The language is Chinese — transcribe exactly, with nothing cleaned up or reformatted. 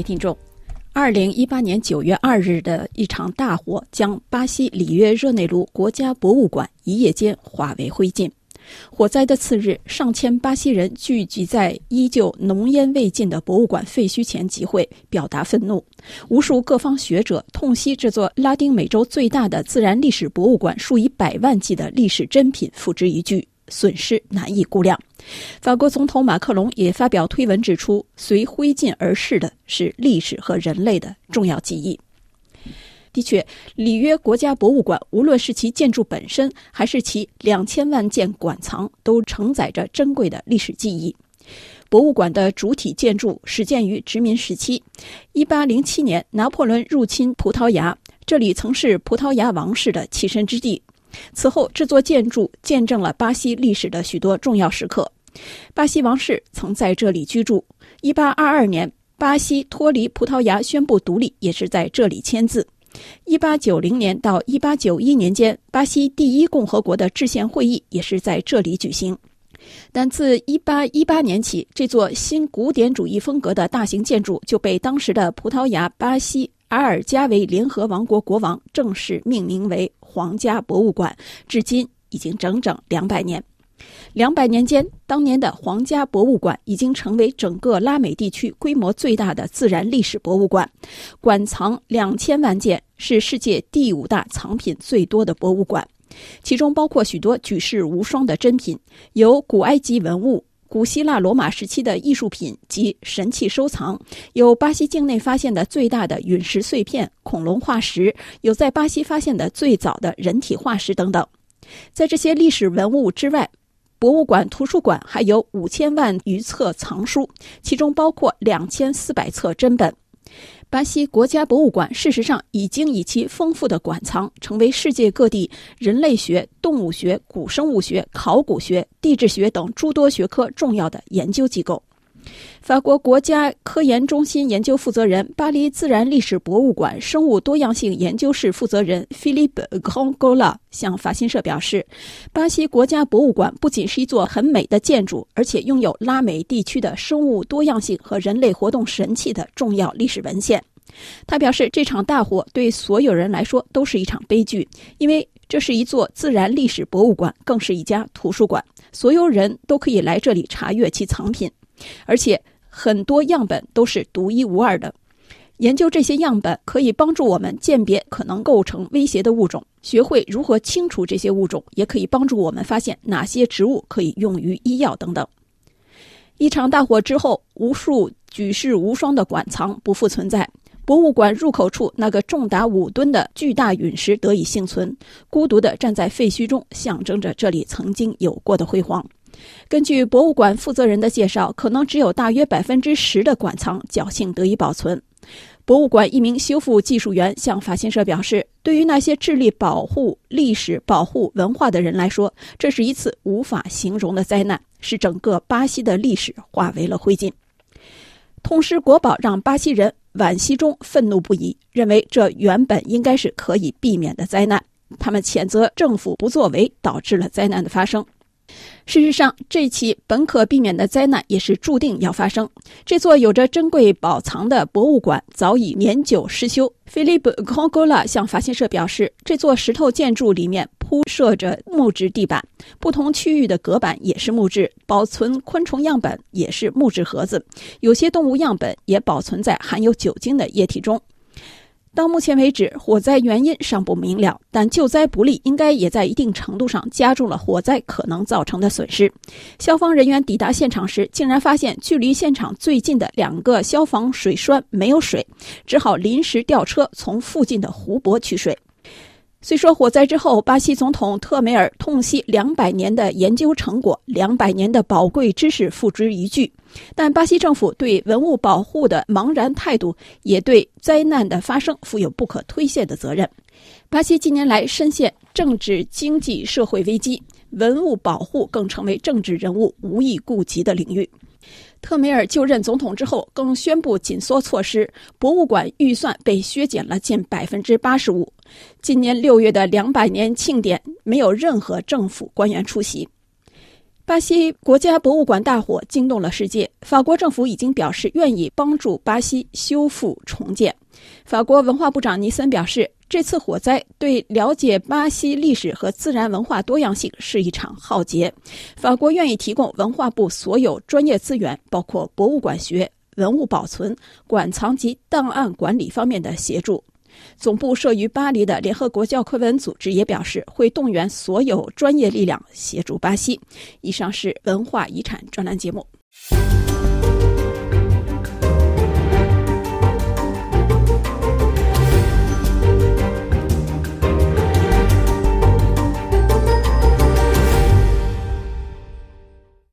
听众，二零一八年九月二日的一场大火将巴西里约热内卢国家博物馆一夜间化为灰烬。火灾的次日，上千巴西人聚集在依旧浓烟未尽的博物馆废墟前集会，表达愤怒。无数各方学者痛惜这座拉丁美洲最大的自然历史博物馆数以百万计的历史珍品付之一炬，损失难以估量。法国总统马克龙也发表推文指出，随灰烬而逝的是历史和人类的重要记忆。的确，里约国家博物馆无论是其建筑本身，还是其两千万件馆藏，都承载着珍贵的历史记忆。博物馆的主体建筑始建于殖民时期，一八零七年拿破仑入侵葡萄牙，这里曾是葡萄牙王室的栖身之地。此后，这座建筑见证了巴西历史的许多重要时刻。巴西王室曾在这里居住。一八二二年，巴西脱离葡萄牙宣布独立，也是在这里签字。一八九零年到一八九一年间，巴西第一共和国的制宪会议也是在这里举行。但自一八一八年起，这座新古典主义风格的大型建筑就被当时的葡萄牙巴西阿尔加维联合王国国王正式命名为皇家博物馆，至今已经整整两百年。两百年间，当年的皇家博物馆已经成为整个拉美地区规模最大的自然历史博物馆，馆藏两千万件，是世界第五大藏品最多的博物馆，其中包括许多举世无双的珍品，有古埃及文物、古希腊罗马时期的艺术品及神器收藏，有巴西境内发现的最大的陨石碎片、恐龙化石，有在巴西发现的最早的人体化石等等。在这些历史文物之外，博物馆图书馆还有五千万余册藏书，其中包括两千四百册珍本。巴西国家博物馆事实上已经以其丰富的馆藏，成为世界各地人类学、动物学、古生物学、考古学、地质学等诸多学科重要的研究机构。法国国家科研中心研究负责人、巴黎自然历史博物馆生物多样性研究室负责人 Philippe Grangola 向法新社表示，巴西国家博物馆不仅是一座很美的建筑，而且拥有拉美地区的生物多样性和人类活动神器的重要历史文献。他表示，这场大火对所有人来说都是一场悲剧，因为这是一座自然历史博物馆，更是一家图书馆，所有人都可以来这里查阅其藏品，而且很多样本都是独一无二的。研究这些样本可以帮助我们鉴别可能构成威胁的物种，学会如何清除这些物种，也可以帮助我们发现哪些植物可以用于医药等等。一场大火之后，无数举世无双的馆藏不复存在，博物馆入口处那个重达五吨的巨大陨石得以幸存，孤独地站在废墟中，象征着这里曾经有过的辉煌。根据博物馆负责人的介绍，可能只有大约百分之十的馆藏侥幸得以保存。博物馆一名修复技术员向法新社表示，对于那些致力保护历史、保护文化的人来说，这是一次无法形容的灾难，使整个巴西的历史化为了灰烬。痛失国宝让巴西人惋惜中愤怒不已，认为这原本应该是可以避免的灾难，他们谴责政府不作为导致了灾难的发生。事实上，这起本可避免的灾难也是注定要发生。这座有着珍贵宝藏的博物馆早已年久失修。Philippe Grangola 向法新社表示，这座石头建筑里面铺设着木质地板，不同区域的隔板也是木质，保存昆虫样本也是木质盒子，有些动物样本也保存在含有酒精的液体中。到目前为止，火灾原因尚不明了，但救灾不力应该也在一定程度上加重了火灾可能造成的损失。消防人员抵达现场时，竟然发现距离现场最近的两个消防水栓没有水，只好临时调车从附近的湖泊取水。虽说火灾之后，巴西总统特梅尔痛惜两百年的研究成果、两百年的宝贵知识付之一炬，但巴西政府对文物保护的茫然态度，也对灾难的发生负有不可推卸的责任。巴西近年来深陷政治、经济、社会危机，文物保护更成为政治人物无意顾及的领域。特梅尔就任总统之后，更宣布紧缩措施，博物馆预算被削减了近百分之八十五。今年六月的两百年庆典，没有任何政府官员出席。 巴西国家博物馆大火惊动了世界，法国政府已经表示愿意帮助巴西修复重建。法国文化部长尼森表示，这次火灾对了解巴西历史和自然文化多样性是一场浩劫。法国愿意提供文化部所有专业资源，包括博物馆学、文物保存、馆藏及档案管理方面的协助。总部设于巴黎的联合国教科文组织也表示，会动员所有专业力量协助巴西。以上是文化遗产专栏节目。